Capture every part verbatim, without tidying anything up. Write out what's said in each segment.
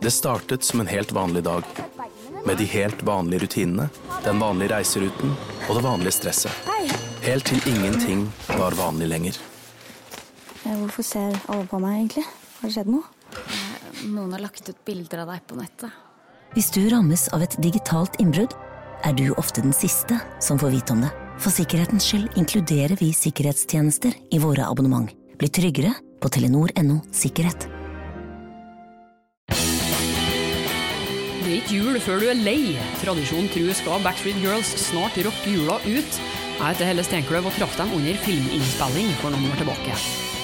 Det startet som en helt vanlig dag, med de helt vanlige rutinene, den vanlige reiseruten og det vanlige stresset. Helt til ingenting var vanlig lenger. Hvorfor ser alle på meg egentlig? Har det skjedd noe? Noen har lagt ut bilder av deg på nettet. Hvis du rammes av et digitalt innbrudd, er du ofte den siste som får vite om det. For sikkerhetens skyld inkluderer vi sikkerhetstjenester i våre abonnement. Bli tryggere på telenor punktum no sikkerhet. Det er ikke jul før du er lei. Tradisjonen tror skal Backstreet Girls snart rocke jula ut. Jeg heter Helle Stenkløv og traff dem under filminnspilling for noen år tilbake.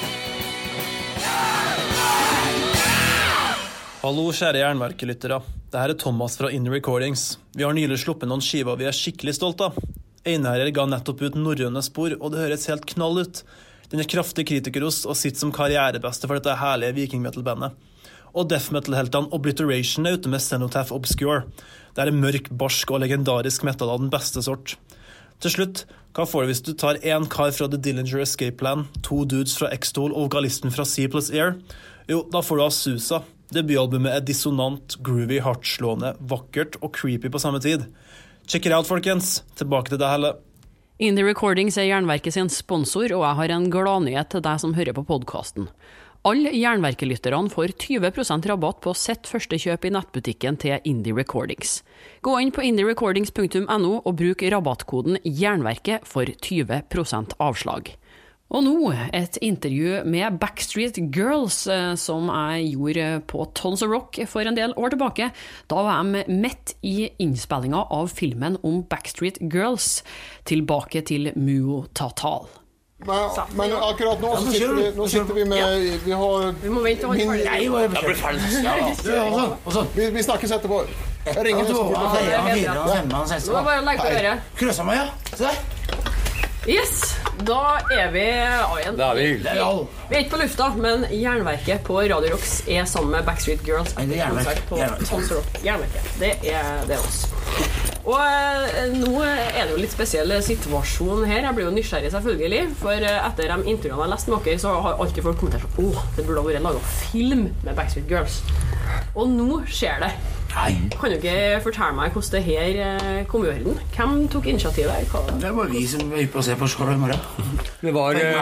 Hallo, kjære jernverkelyttere. Dette er Thomas fra Indie Recordings. Vi har nylig sluppet noen skiver vi er skikkelig stolt av. Einherjer ga nettopp ut norrøne spor, og det høres helt knall ut. Den er kraftig kritikerost og sitter som karrierebeste for dette herlige vikingmetal-bandet. Og death metal-heltene Obliteration er ute med Cenotaph Obscure. Det er mørk, barsk og legendarisk metal av den beste sort. Til slutt, hva får du hvis du tar en kar fra The Dillinger Escape Plan, to dudes fra X-Tool og vokalisten fra C plus Air? Jo, da får du Azusa. Debutalbumet er dissonant, groovy, hardtslående, vakkert og creepy på samme tid. Check it out, folkens. Tilbake til deg, Helle. Indie Recordings er Jernverket sin sponsor, og jeg har en gladnyhet til deg som hører på podcasten. Alle Jernverkelytterne får tjue prosent rabatt på sitt første kjøp i nettbutikken til Indie Recordings. Gå inn på indie recordings punktum no og bruk rabattkoden Jernverket for tjue prosent avslag. Og nå et intervju med Backstreet Girls som jeg gjorde på Tons of Rock for en del år tilbake. Da var de midt i innspillingen av filmen om Backstreet Girls, tilbake til Muo Tatal. Men, men akkurat nå så sitter vi, nå sitter vi med, vi har... Vi må vente og min, Nei, jeg blir ferdig. Vi, vi snakkes etterpå. Jeg ringer hvis jeg får det. Nå må bare legge på øret. Krøsa meg, ja. Se der. Yes, da er vi igjen. Da er vi. Vi er ikke på lufta, men Jernverket på Radio Rocks er sammen med Backstreet Girls. Nei, det er Jernverket. På Tons of Rock. Jernverket, det er, det er oss. Og eh, nå er det jo litt spesiell situasjon her. Jeg blir jo nysgjerrig selvfølgelig, for etter de intervjuene jeg leste med dere, så har alltid folk kommentert sånn, åh, det burde ha vært laget film med Backstreet Girls. Og nå skjer det. Nei. Kan du ikke fortelle meg hvordan det her kom i orden? Hvem tok initiativet? Hva? Det var vi som var på å se på skål i morgen. Det var... Det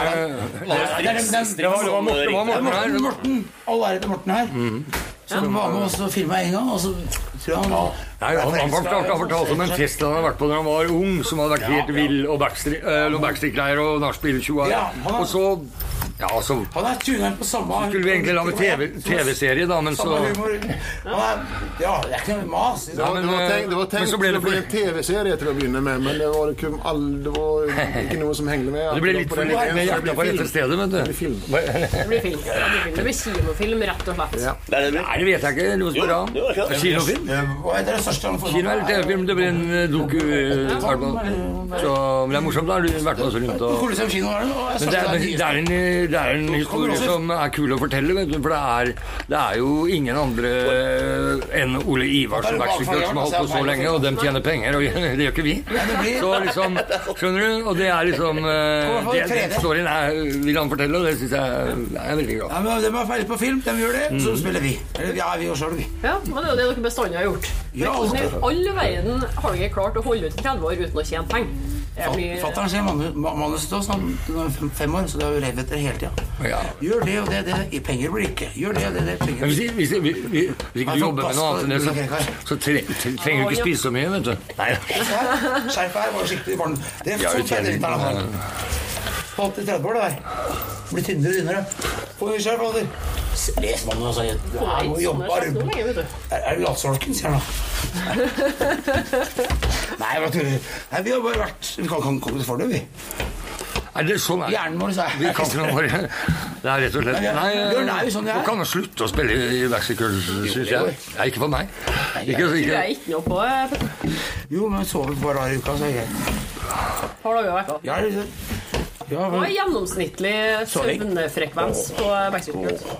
var Morten her. Morten, all ære til Morten her. Som var med oss og filmet en gang, og så tror jeg han... Nei, han, han, han fortalte om en fest han hadde vært på når han var ung, som hadde vært helt vill og backstreet-leier og nachspiel-tjoa. Og så... Ja, altså... Han er tunen på samme... Så skulle vi egentlig lage TV, TV-serie da, men så... Samme humor. Er, ja, det er ikke noe mas. Det var, det var tenkt, det var tenkt så ble det å bli en TV-serie til å begynne med, men det var, ikke, all, det var ikke noe som hengte med. Det ble litt for litt med hjertet på dette stedet, vet du. Det blir film. Det blir film. Det blir kinofilm, rett og slett. Ja. Nei, det vet jeg ikke. Noe som er bra. Kinofilm? Hva er det største han får? Kino eller TV-film, det blir en doku. Så men det er morsomt, da har du vært med oss rundt. Og... Colosseum kino er det? Men det er, det er en, det er en historie som er kul å fortelle, vet du, for det er, det er jo ingen andre enn Ole Ivar som Backstreet som har holdt på så lenge, og de tjener penger, og det gjør ikke vi. Så liksom, skjønner du, og det er liksom, det, den storyen er, vil han fortelle, og det synes jeg er veldig glad. Ja, men de er ferdig på film, de gjør det, så spiller vi. Eller ja, vi gjør selv, vi. Ja, men det er jo det dere bestandig har gjort. Ja, hvordan i all verden har dere klart å holde ut i tretti år uten å tjene penger? Blir... Fatteren sier manus, manus til oss, han er fem år, så det er jo redd etter hele tiden. Ja. Gjør det og det, det, penger blir ikke. Gjør det og det, det, penger blir ikke. Hvis, hvis, hvis, hvis ikke du jobber med noe annet, så, så tre, trenger du ikke spise så mye, vet du. Nei. Skjerp her, var skikkelig varm. Det er sånn ferdigritterne her. På åtti tretti år det der. Blir tynnere og tynnere. Få en skjerp, Alder. Les mannen og sier, du må jobbe arbeid. Er det latsolken, sier han da. Nei, hva tuller du? Nei, vi har bare vært, vi kan komme til for det, vi. Er det sånn? Hjernen vår, så er vi kan ikke noe bare. Det er rett og slett. Nei, Bjørn er jo sånn det er. Du kan jo slutte å spille i Backstreet Girls, synes jeg. Nei, ikke for meg. Ikke, ikke. Du er ikke noe på, Petter. Jo, men sover bare hver uka, så er jeg. Har du jo vært da? Ja, det er det. Ja, men... Hva er gjennomsnittlig søvnfrekvens på Backstreet Girls?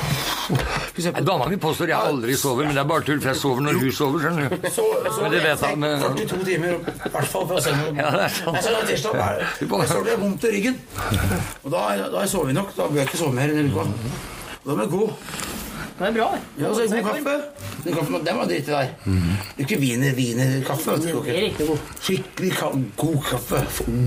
Dama mi påstår jeg aldri sover, men det er bare tull, for jeg sover når hun sover, skjønner du. Så, så men det vet jeg, men... førtito timer, i hvert fall, for å se noe. Ja, det er sånn. Jeg sa det tirsdag, jeg så det vondt i ryggen. Og da, da sover vi nok, da bør jeg ikke sove mer enn uka. Da blir det god. Det er bra, det. Ja, og så god kaffe. Den kaffen, den var dritt i der. Mm. Det er ikke viner, viner, kaffe. Det er riktig god. Skikkelig ka god kaffe.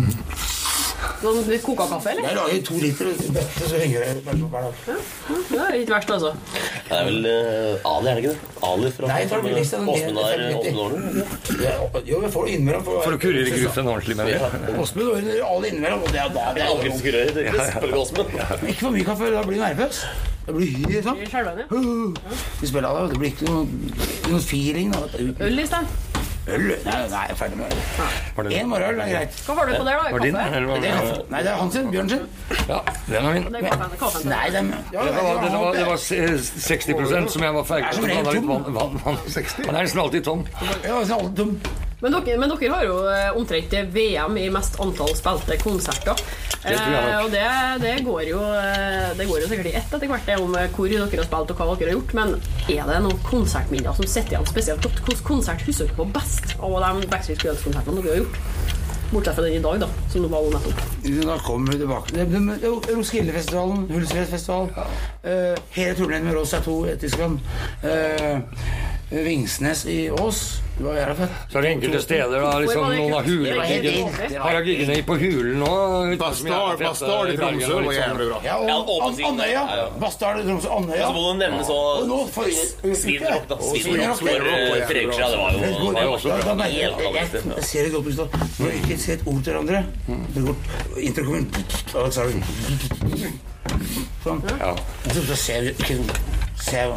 Noen koka kaffe, eller? Jeg lager to liter bøtte, så henger jeg hver dag. Ja, det er ikke verst, altså. Det er vel uh, Ali, er det ikke det? Ali fra Nei, jeg tar det billigste. Åsmund er Åsmund. Jo, jeg får det innimellom. For å kurere gruffen ordentlig med det. Åsmund ordner Ali innimellom, og det er da det er aldri skurrer, det er ikke Åsmund. Ikke for mye kaffe, da blir det nervøs. Det blir hyre, sant? Vi spiller av det, det blir ikke noe feeling. Øl i stedet? Øl? Nei, nei, jeg er ferdig med øl. En morgenøl er greit. Hva var det på der da? Var din? Det er kaffe. Nei, det er hans sin, Bjørn sin. Ja, den var min. Det er kaffen. Nei, det var, det var seksti prosent som jeg var ferdig. Det er som regel tom. Han er nesten alltid tom. Ja, nesten alltid tom. Men dere, men dere har jo omtrent V M i mest antall spilte konserter. Det tror jeg nok. Eh, og det, det, går jo, det går jo sikkert i ett etter hvert det om hvor dere har spilt og hva dere har gjort. Men er det noen konsertminner som sitter igjen spesielt godt? Hvilken konsert husker dere på best av de Backstreet Girls-konsertene dere har gjort? Bortsett fra den i dag, da, som det var jo nettopp. Da kommer vi tilbake. Det er Roskildefestivalen, Hulsfredsfestivalen, uh, hele turneen med Rosa to i Tyskland, uh, Vingsnes i Ås. Det var jævla fett. Så er det enkelte steder da, liksom noen av hulene. Har jeg giggene på hulen nå? Bastard, Bastard i Tromsø var jævlig bra. Ja, og Andøya. Bastard i Tromsø, Andøya. Så må du nevne så Svinrock, da. Svinrock for tre uker siden, det var jo også bra. Jeg ser det godt ut da. Når du ikke ser et ord til hverandre, det går intro kommer og så er det sånn. Så ser du ikke ser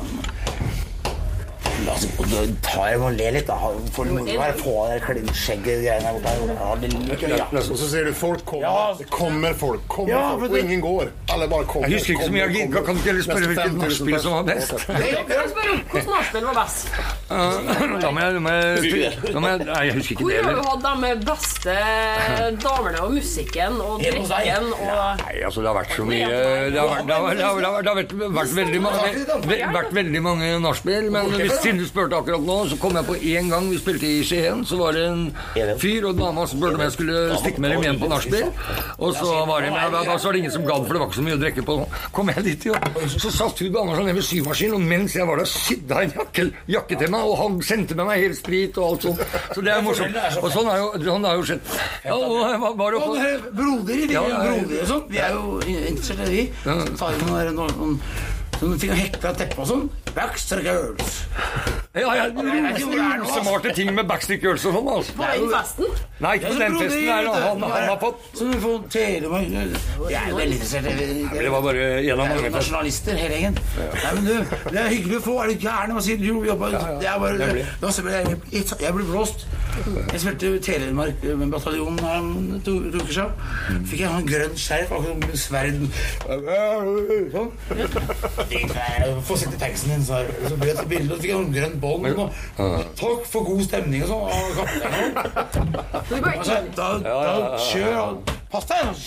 Altså, da tar jeg og ler litt da. For det må være få av de klinsjegget-greiene borte her. Og så ser du folk kommer. Det kommer folk. Kommer Ja, folk, for og det- ingen går. Alle bare kommer. Jeg husker ikke så mye av gigga. Kan du ikke heller spørre hvilket nachspiel som var best? Hvordan nachspiel var best? Da må jeg, da må jeg, da må jeg Nei, jeg husker ikke Hvor det har du heller. hatt de beste damene og musikken og drikken og... Nei, altså det har vært så mye Det har vært, det har, det har, det har, det har vært, vært veldig mange ve- vært veldig mange nachspiel, men hvis siden du spurte akkurat nå, så kom jeg på en gang vi spilte i Skien, så var det en fyr og en dame som spurte om jeg skulle stikke med dem igjen på nachspiel, og så var det da, da så var det ingen som gadd, for det var ikke så mye å drikke på. Kom jeg dit, jo. Så satt hun dama sånn ned ved symaskinen, og mens jeg var der, sydde en jakke, jakke til meg, og han sendte med meg helt sprit og alt sånt. Så det er morsomt. Og sånn har jo, sånn har jo skjedd. Ja, og jeg var bare oppe. Broder, vi er jo broder og sånn. Vi er jo interessert i vi. Så tar vi noen, noen, noen sånn ting å hekle av teppe og sånn. Backstreet Girls. Ja, ja, rosemarte ting med Backstreet Girls og sånn, altså. På den festen? Nei, ikke på den festen der, han, han har fått. Så vi får Telemark. Vi er jo veldig interessert i det. Det var bare en av mange. Nasjonalister, hele gjengen. Nei, men du, det er hyggelig å få. Er du gærne? Hva sier du? Det er bare... Da ble jeg, jeg ble blåst. Jeg spilte Telemark med bataljonen her om to uker siden. Fikk jeg en grønn skjerf, akkurat som sverd. Sånn. Få sitte i taxen din, så ble jeg til bildet, og fikk jeg en grønn bånd. Takk for god stemning og sånn. Da, da kjør, pass deg.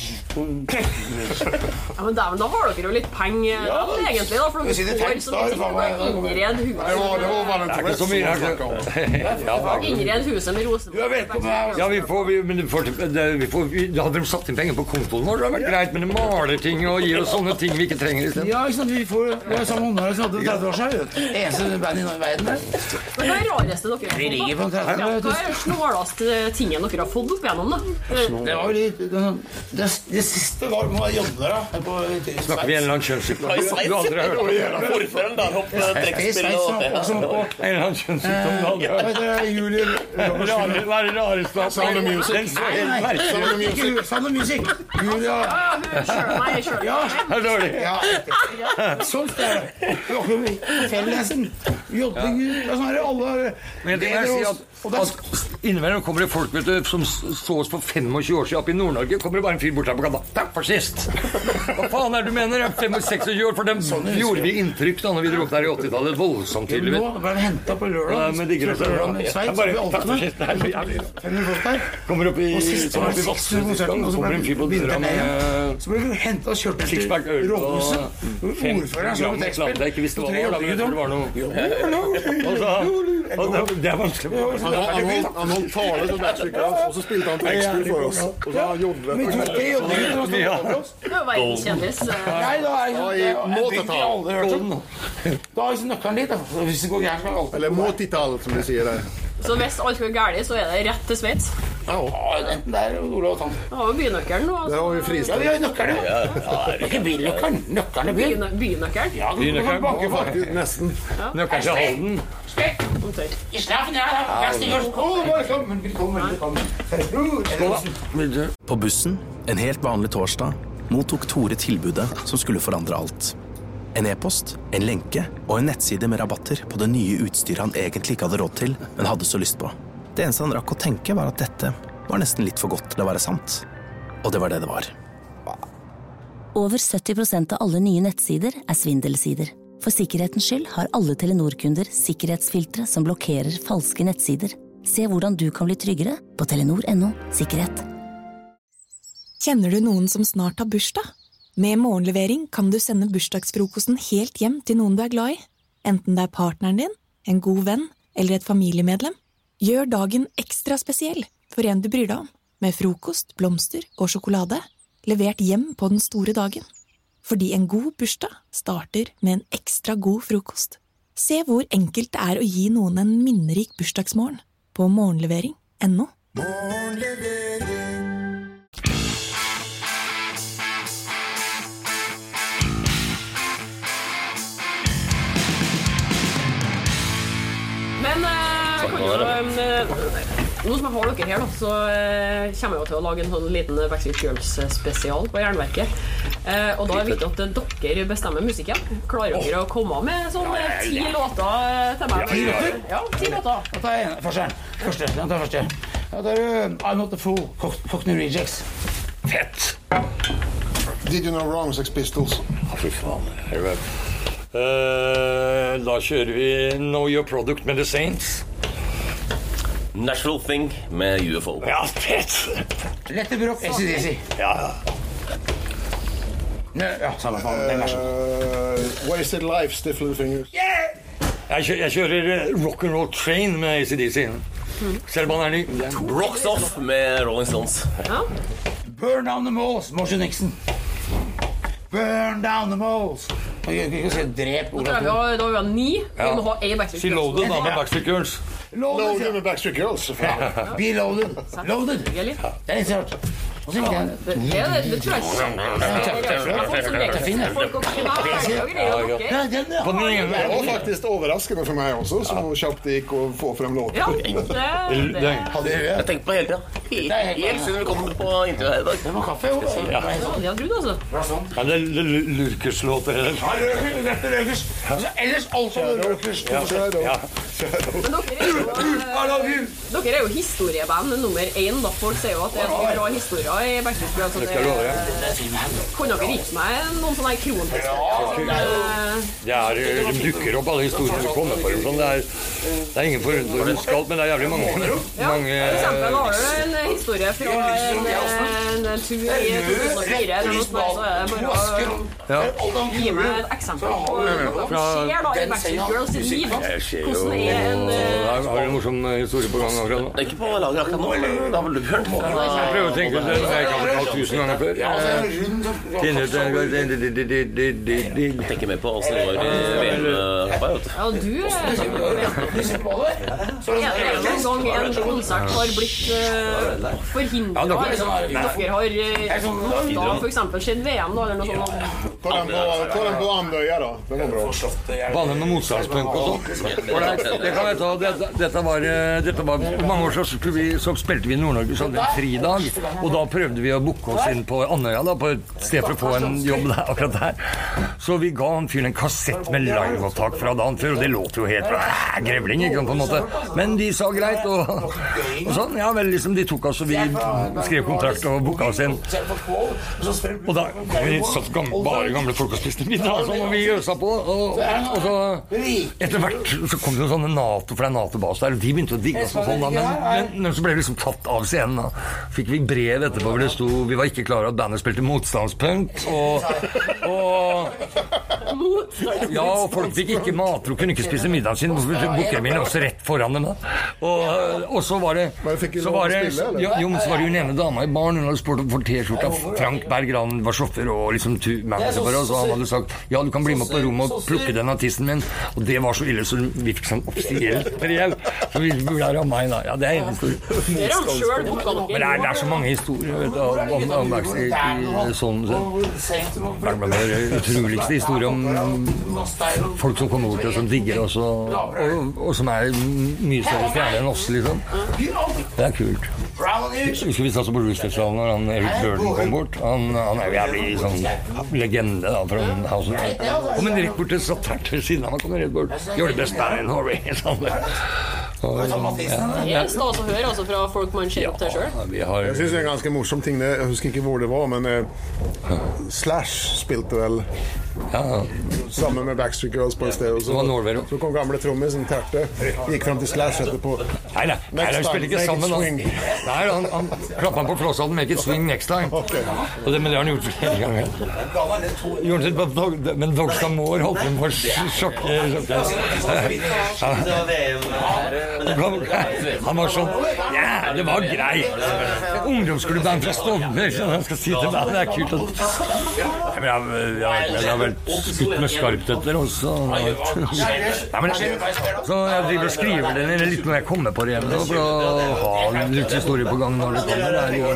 Ja, men da, men da har dere jo litt penger, da, egentlig, da, for dere får sånn ting å innred huset. Det er ikke så mye her. Innred huset med rosen. Ja, vi får, vi, men vi får, det, vi får vi, da hadde de satt inn penger på kontoen vår. Det har vært greit, men de maler ting og gir oss sånne ting vi ikke trenger i stedet. Ja, ikke sant, vi får, vi har samme håndhånd som hadde tretti år siden. Eneste band i verden der. Men hva er det rareste dere har Vi ligger på en fått? tretti. Ja, hva er det snåleste tingen dere har fått opp igjennom, da? Det var jo litt, det, det, det siste var med å jobbe der, da. På, Snakker vi en eller annen kjønnssykdom? I Sveits, Du har aldri hørt om ordføreren der opp trekkspill og... en eller annen kjønnssykdom du aldri Hva hørt heter det? Julie... Hva er det rareste? Sound of Music. Den så helt Nei, merkelig. Sound of Music. Sound of Music. Julia... Ja, hun kjører meg, jeg kjører Ja, Det er dårlig. ja, sånn er det. Vi var ikke på Fellesen. Jobbing, det er sånn her, alle... Men det må jeg si at, at innimellom kommer det folk vet du, som så oss for tjuefem år siden oppe i Nord-Norge, kommer det bare en fyr bort her på gata. Takk for sist! Hva faen er det du mener? Jeg er seksogfem år, for dem gjorde vi inntrykk da når vi dro opp der i åttitallet. Voldsomt tydelig. Nå ble vi hentet på lørdag. Ja, men digger det. Så lørdag med Sveits, så Bare, vi takk for Altene. sist. Det er så jævlig. fem hundre folk der. Kommer opp i, Og sist kommer var opp i det seks hundre konserten, og så kommer ble en fyr vi på begynte døra med med igjen. Så ble vi hentet og kjørt sixpack til øl og rådhuset. fem Ordføreren som gram et slant. Jeg ikke visste hva det var, da, men jeg tror det var noe. Og så, og det, det er vanskelig. Han var, han var, han någon talade om Backstreet Girls och så spelade han texter för oss. Och så han gjorde det. Men du ikke gjorde det, du Ja. Det var verdenskjendis. Nei, da er Ja, det i en bygd jeg Måtetal. aldri har hørt om. Da har jeg nøkkelen dit, da. Hvis det går gærent, skal jeg alltid... Eller Måtital som de säger där. Så hvis alt går gærlig, så er det rett til Sveits. Ja, enten der, Olav og Tant. Da har vi bynøkkelen nå. Där har vi Ja, fristad. vi har nøkkelen, ja. Det er ikke bilnøkkelen. Nøkkelen er bil. Byne- Bynøkkelen. Ja, du Bynøkkelen. kan banke for. Faktiskt nästan. Nøkkelen til Halden. Spekt. I slafen, ja, da. Jeg stiger. Åh, velkommen, velkommen, velkommen. På bussen, en helt vanlig torsdag, mottok Tore tilbudet som skulle forandre alt. En e-post, en lenke og en nettside med rabatter på det nye utstyret han egentlig ikke hadde råd til, men hadde så lyst på. Det eneste han rakk å tenke var at dette var nesten litt for godt til å være sant. Og det var det det var. Over sytti prosent av alle nye nettsider er svindelsider. For sikkerhetens skyld har alle Telenor-kunder sikkerhetsfiltre som blokkerer falske nettsider. Se hvordan du kan bli tryggere på telenor punktum no sikkerhet. Kjenner du noen som snart har bursdag? Med morgenlevering kan du sende bursdagsfrokosten helt hjem til noen du er glad i. Enten det er partneren din, en god venn eller et familiemedlem. Gjør dagen ekstra spesiell for en du bryr deg om. Med frokost, blomster og sjokolade. Levert hjem på den store dagen. Fordi en god bursdag starter med en ekstra god frokost. Se hvor enkelt det er å gi noen en minnerik bursdagsmorgen på morgenlevering punktum no. Men eh, kan jo, eh, nå som jeg har dere her da, så eh, kommer jeg jo til å lage en sånn liten Backstreet Girls-spesial på Jernverket. Eh, og da er det viktig at dere bestemmer musikken. Klarer dere å komme med sånn eh, ti låter eh, til meg? Ti låter? Ja, ti låter. Da tar jeg en. Første. Første. Da tar jeg første. Da tar du I'm Not The Fool, Cockney Rejects. Fett! Did You Know Wrong, Sex Pistols. Ja, fy faen. Er det Uh, da kjører vi Know Your Product med The Saints. Natural Thing med U F O. Ja, fett! Lette brok, A C D C. Ja, ja. Ja, samme faen. Den er sånn. Uh, Wasted Life, Stiff Little Fingers. Yeah! Jeg, kjører, jeg kjører Rock'n'Roll Train med A C D C. Selv om han er ny. Rocks Off med Rolling Stones. Ja. Burn Down The Malls, Motion Nixon. Burn Down The Malls. Jeg kan si drep Da har vi, da har vi ni. Vi må ha en Backstreet Si Girls. Loaded da med Backstreet Girls. Loaded med Backstreet Girls. Ja. Be Loaded. Loaded. Det er litt rart. Og så ikke den. Det, det, det tror jeg ikke. Folk som leker seg. Folk og kvinner. På den ene. Det var faktiskt överraskande för mig också, som hon köpte gick och få fram låten. Ja, det, det. Jeg tenkte på hele tiden. Helt, helt siden vi kom på intervjuet her i dag. Det var kaffe, jo. Ja, det hadde jeg trodd, altså. Ja, det er lurkerslåter, eller? Ja, røkers, røkers. Ellers alt som røkers. Ja. Men dere er jo, eh, dere er jo historieband nummer én, da. Folk sier jo at det er så bra historier i Backstreet Girls. Det skal jeg love deg. Kan dere gitt meg noen sånne krontekster? Det er, de dukker opp alle historiene vi kommer på. Sånn. Det, er, det er ingen forundre å huske alt, men det er jævlig mange. Ja, mange for eksempel har du en historie fra en, en, en tur i to tusen og fire eller noe sånt, så er det bare å gi meg et eksempel på hva som skjer da i Backstreet Girls sitt liv. Hvordan er en... Har du en morsom historie på gang akkurat nå? Det er ikke på lager akkurat nå, men da vil du Bjørn. Jeg prøver å tenke det, jeg kan fortelle tusen ganger før. Jeg tenker mer på hvordan det var i V M-hoppa, vet du. Ja, du er det noen gang en konsert har blitt uh, forhindret? Dere har uh, da for eksempel skjedd V M da, eller noe sånt? Ta den på, ta den på Andøya da, det var bra. Bane med motstandspunk og sånt. Det kan jeg ta, dette, dette, var, dette var mange år så, vi, så spilte vi i Nord-Norge, så hadde vi en fridag, og da prøvde vi å booke oss inn på Andøya da, på et sted for å få en jobb der, akkurat der. Så vi ga han fyren en kassett med live-opptak fra dagen før, og det låt jo helt äh, grevling, ikke på en måte. Men de sa greit, og, og sånn, ja vel, liksom de tok oss, og vi skrev kontrakt og booka oss inn. Og da vi satt gamle, bare gamle folk og spiste middag, sånn, og vi øsa på, og, og så etter hvert så kom det jo sånne NATO, for det er NATO-bas der, og de begynte å digge oss og sånn, da, men, men, men så ble vi liksom tatt av scenen, da. Fikk vi brev etterpå hvor det stod, vi var ikke klare at bandet spilte motstandspunk, og, og, Ja, og folk fikk ikke mat, og kunne ikke spise middagen sin, bukkeren min også rett foran dem. Og, og så var det, så var det, ja, jo, men så var det jo en ene dama i baren, hun hadde spurt for T-skjorta. Frank Bergran var sjåfør og liksom manager for oss, og han hadde sagt, ja, du kan bli med på rommet og plukke den artisten min, og det var så ille, så vi fikk sånn offisielt brev, så vi burde ha meg da. Ja, det er en historie. Men det er, det er så mange historier, vet du, om, om Backstreet, sånn, det er utroligste historier om folk som kommer bort og som digger oss, og, og, og som er mye større stjerne enn oss, liksom. Det er kult. Husker vi satt på Bluesfestivalen når han Eric Burden kom bort. Han, han er jo jævlig sånn legende da, fra House of Cards. Og men Erik borte satt her til siden av han kom rett bort. Gjør det best der i Norway, sånn det. Og, ja, det er stas å høre altså, fra folk man ser opp til selv. Har... Jeg synes det er en ganske morsom ting, jeg husker ikke hvor det var, men eh, Slash spilte vel ja. Sammen med Backstreet Girls på en sted, og så, så kom gamle trommisen Terte, gikk frem til Slash etterpå. Nei, nei, nei, de spiller ikke sammen. Han, nei, han, han klappet han på flåshallen, make it swing next time. Okay. Og det, men det har han gjort flere ganger. Gjorde det på dog, men Dogstad Moore holdt dem på sjokke. Han var sånn, ja, det var grei. Ungdomsklubben fra Stovner, så han skal si til meg, det er kult. Jeg, jeg, jeg, jeg har vel skutt med skarpt etter også. Nei, men, så jeg driver og skriver det ned litt når jeg kommer på det igjen, for å ha litt historie på gang når det kommer. Det er jo...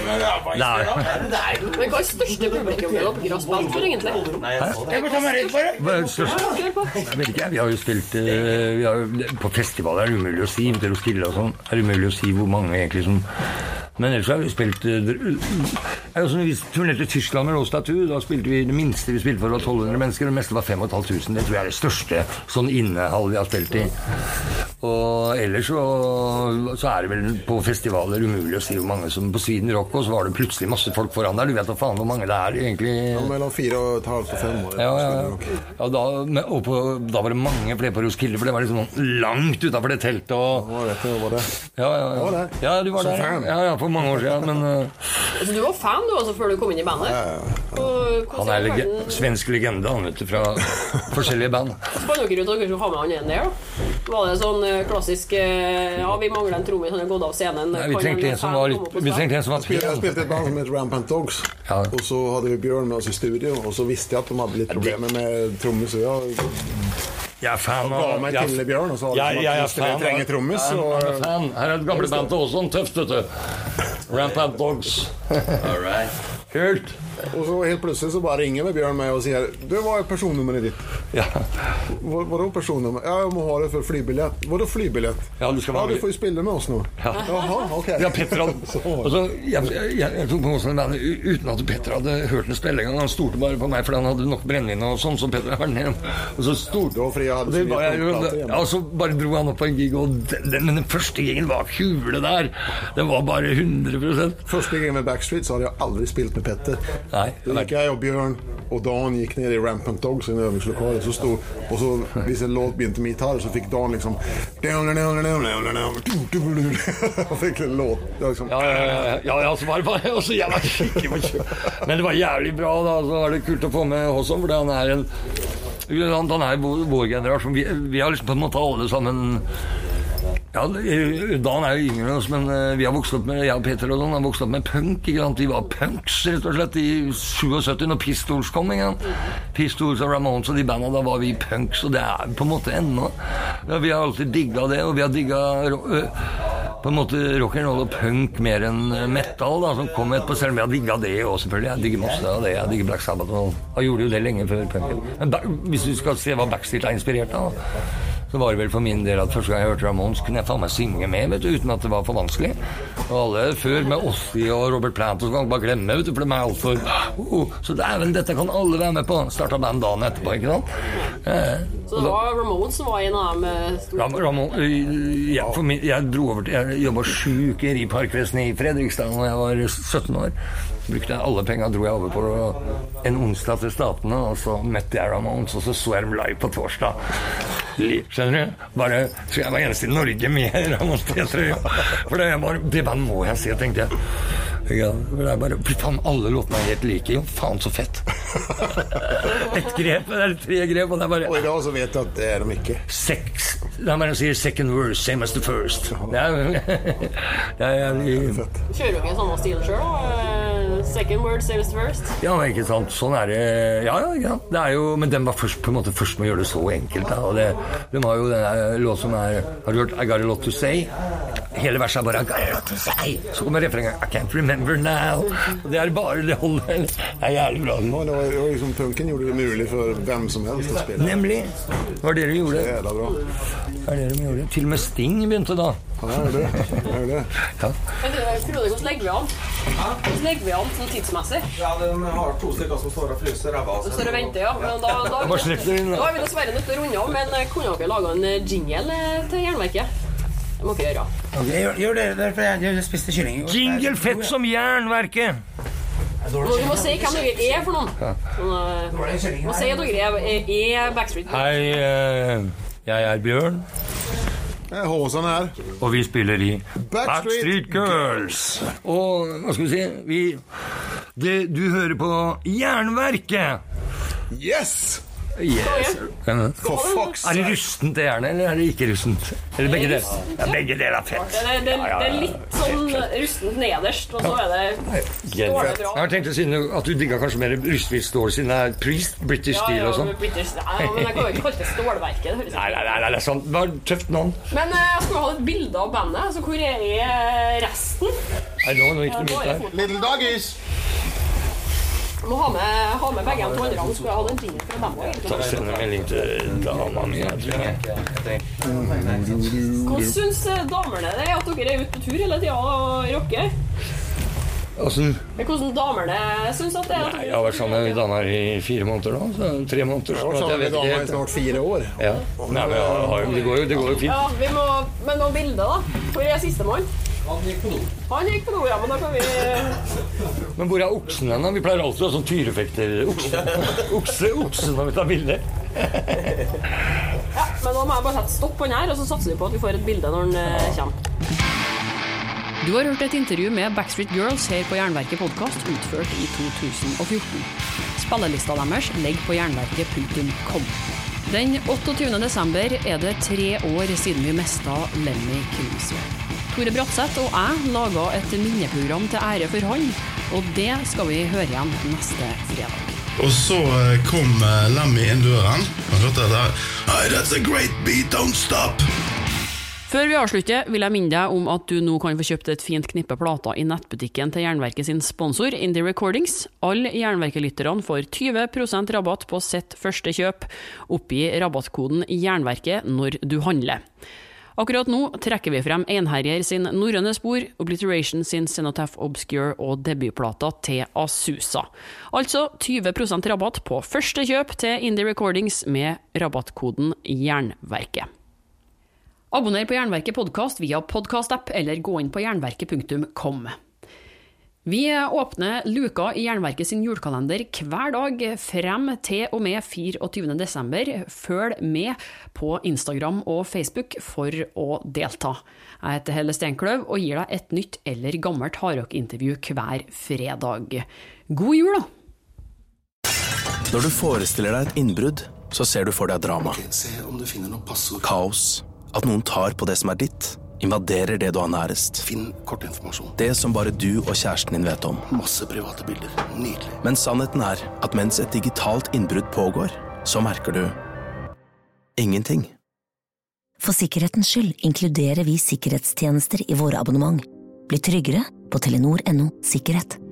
Men hva er største publikum dere har spilt for, egentlig? Hæ? Jeg må ta meg rett for det. Hva er største? Jeg vet ikke, vi har jo spilt vi har, på festivaler er det umulig å si, til å skille og sånn, er det umulig å si hvor mange egentlig som... Men ellers har vi spilt er jo som vi turnerte til Tyskland med Rose Tattoo, da spilte vi det minste vi spilte for var tolv hundre mennesker, og det meste var fem og et halvt tusen. Det tror jeg er det største sånn innehall vi har spilt i. Og ellers så, så er det vel på festivaler umulig å si hvor mange som på Sweden Rock, og så var det plutselig masse folk foran der. Du vet da faen hvor mange det er egentlig. Ja, mellom fire og et halvt og fem år. Ja, ja, ja. ja da, og på, da var det mange flere på Roskilde, for det var liksom langt utenfor det teltet. Og... Hva var det? Hva var det? Ja, ja, ja. Var det? Ja, du var der. Ja, ja, for mange år siden, men... Uh... Så du var fan du også før du kom inn i bandet? Ja, ja. Og, han er lege svensk legende, han vet du, fra forskjellige band. Spann dere ut at dere skulle ha med han igjen der, da? Var det sånn klassisk, ja, vi mangler en trommis, han har gått av scenen. Nei, vi trengte en som var litt... Vi trengte en som var pen. Jeg spilte et band som heter Rampant Dogs, ja. Og så hadde vi Bjørn med oss i studio, og så visste jeg at de hadde litt problemer med trommis, og jeg... Jeg er fan av... Jeg ga meg til Bjørn, og så hadde jeg, jeg er fan jeg trenger trommis. Og... Jeg er fan. Her er et gamle band til også, en tøft, vet du. Rampant Dogs. All right. Kult. Og så helt plutselig så bare ringer med Bjørn meg og sier du, hva er personnummeret ditt? Ja. Hva, hva er personnummer? Ja, jeg må ha det for flybillett. Hva er flybillett? Ja, du skal ja, du får jo spille med oss nå. Ja. Jaha, ok. Ja, Petter hadde... Og så, jeg, jeg, jeg tok på oss en band uten at Petter hadde hørt en spille engang. Han stolte bare på meg, for han hadde nok brennvin og sånn, som Petter var ned. Og så stolte... Ja, fordi jeg hadde så mye jeg, ja, og så bare dro han opp på en gig, og den, den, men den første gigen var kule der. Den var bare hundre prosent. Første gigen med Backstreet så hadde jeg aldri spilt med Petter. Nei. Det gikk jeg og Bjørn og Dan gikk ned i Rampant Dogs i en øvingslokale, så stod, og så hvis en låt begynte med gitarr, så fikk Dan liksom og fikk en låt liksom. Ja, ja, ja, ja, ja, så var det bare og så jeg var skikkelig på kjø. Men det var jævlig bra da, så var det kult å få med Håsson, for han er en han, han er vår generasjon, vi, vi har liksom på en måte alle sammen. Ja, Dan er jo yngre oss, men vi har vokst opp med, jeg og Peter og sånn, har vokst opp med punk, ikke sant? Vi var punks, rett og slett, i syttisju når Pistols kom, ikke sant? Pistols og Ramones og de bandene, da var vi punks, og det er på en måte ennå. Ja, vi har alltid digget det, og vi har digget på en måte rock'n'roll og punk mer enn metal, da, som kom etterpå, selv om jeg har digget det, og selvfølgelig, jeg digger masse av det, jeg digger Black Sabbath, og jeg gjorde jo det lenge før punken. Men hvis du skal se hva Backstreet er inspirert av, så var det vel for min del at første gang jeg hørte Ramones kunne jeg faen meg synge med, vet du, uten at det var for vanskelig. Og alle før med Ozzy og Robert Plant og så kan jeg bare glemme, vet du, for det er alt for oh, så det er vel, dette kan alle være med på. Startet band dagen etterpå, ikke sant? Eh, så det var Ramones som var en av dem stor... Ram, Ramon, ja, for min, jeg dro over til, jeg jobbet sju uker i Parkvesten i Fredrikstad når jeg var sytten år. Brukte alle penger, dro jeg over på en onsdag til Statene, og så møtte jeg Ramones, og så så jeg dem live på torsdag. Skjønner du? Bare, så jeg var eneste i Norge med Ramones P tre. For det, bare, det bandet må jeg se, tenkte jeg. Ja, det er bare, faen, alle låtene er helt like, jo, faen så fett. Et grep, det er tre grep, og det er bare... Og i dag så vet jeg at det er de ikke. Seks, det er bare å si second verse, same as the first. Det er det er jævlig fett. Kjører dere samme stil selv da? Second word, same as the first? Ja, men ikke sant, sånn er det, ja, ja, ja. Det er jo, men den var først, på en måte, først med å gjøre det så enkelt, da, og det, de har jo den låt som er, har du hørt I Got a Lot to Say? Hele verset er bare I Got a Lot to Say. Så kommer refrenget I Can't Remember Now. Det er bare det holder. Det er jævlig bra. Ja, det var, det var liksom, punken gjorde det mulig for hvem som helst å spille. Nemlig. Det var det de gjorde. Det er jævla bra. Det er det de gjorde. Til og med Sting begynte da. Ja, det er det. Det er det. Ja. Frode, hvordan legger vi an? Hvordan legger vi an sånn tidsmessig? Ja, den har to stykker som står og fryser. Så står og venter, ja. Men da, da, da, da er vi dessverre nødt til å runde av, men kunne dere lage en jingle til Jernverket? Det må ikke gjøre. Okay, gjør, gjør det, derfor jeg, jeg spiste kylling. Jingle fett som Jernverket! Dere må si hvem dere er for noen. Dere må si at dere er, er Backstreet. Hei, jeg er Bjørn. Jeg er Håsan her. Og vi spiller i Backstreet, Backstreet Girls. Og, hva skal vi si, vi, det, du hører på Jernverket. Yes! Yes. For fuck's Er det rustent det gjerne, eller er det ikke rustent? Eller begge deler? Ja, begge deler er fett. Det, det, det, det er litt sånn rustent nederst, og så er det stålet bra. Jeg har tenkt å si at du digger kanskje mer rustvitt stål, siden det er priest, British steel og sånn. Ja, ja, British, nei, men jeg kan jo ikke kalle det stålverket. Det nei, nei, nei, nei, det er sånn, det var tøft navn. Men jeg skulle ha et bilde av bandet, altså hvor er resten? Nei, nå, nå gikk det mitt der. Little Doggies! Jeg må ha med, ha med begge de to andre, skulle jeg ha den jingle fra dem. Ta sende melding til dama mi, jeg tror jeg. Hvordan synes damerne det at dere er ute på tur hele tiden og rocker? Hvordan? Hvordan damerne synes at det er? Nei, jeg har vært sammen med dama i fire måneder nå, så tre måneder. Jeg har vært sammen med dama i snart fire år. Ja, nei, men jeg har, det, går jo, det går jo fint. Ja, vi må, men noen bilder da. Hvor er siste mann? Han gikk på do. Han gikk på do, ja, men da kan vi... Men hvor er oksen henne? Vi pleier alltid å ha sånn tyrefekter. Okse, okse, okse når vi tar bilder. Ja, men da må jeg bare sette stopp på den her, og så satser vi på at vi får et bilde når den kommer. Du har hørt et intervju med Backstreet Girls her på Jernverket podcast, utført i to tusen og fjorten. Spillelista deres ligger på jernverket punktum com. Den åtteogtyvende desember er det tre år siden vi mistet Lemmy Kilmister. Tore Bratseth og jeg laget et minneprogram til ære for han, og det skal vi høre igjen neste fredag. Og så kom Lemmy inn døren, og hørte det der, «Hey, that's a great beat, don't stop!» Før vi avslutter vil jeg minne deg om at du nå kan få kjøpt et fint knippe plater i nettbutikken til Jernverket sin sponsor, Indie Recordings. Alle Jernverket-lytterne får tyve prosent rabatt på sitt første kjøp, oppi rabattkoden Jernverket når du handler. Akkurat nå trekker vi frem Einherjer sin Norrøne Spor, Obliteration sin Cenotaph Obscure og debutplata til Asusa. Altså tyve prosent rabatt på første kjøp til Indie Recordings med rabattkoden Jernverket. Abonner på Jernverket podcast via podcast-app eller gå inn på jernverket punktum com. Vi åpner luka i Jernverket sin julekalender hver dag frem til og med fireogtyvende desember. Følg med på Instagram og Facebook for å delta. Jeg heter Helle Steinkløv og gir deg et nytt eller gammelt hardrock-intervju hver fredag. God jul da! Når du forestiller deg et innbrudd, så ser du for deg drama. Se om du finner noen passord. Kaos. At noen tar på det som er ditt, invaderer det du har nærest. Finn kortinformasjon. Det som bare du og kjæresten din vet om. Masse private bilder. Nydelig. Men sannheten er at mens et digitalt innbrudd pågår, så merker du ingenting. For sikkerhetens skyld inkluderer vi sikkerhetstjenester i våre abonnement. Bli tryggere på telenor punktum no sikkerhet.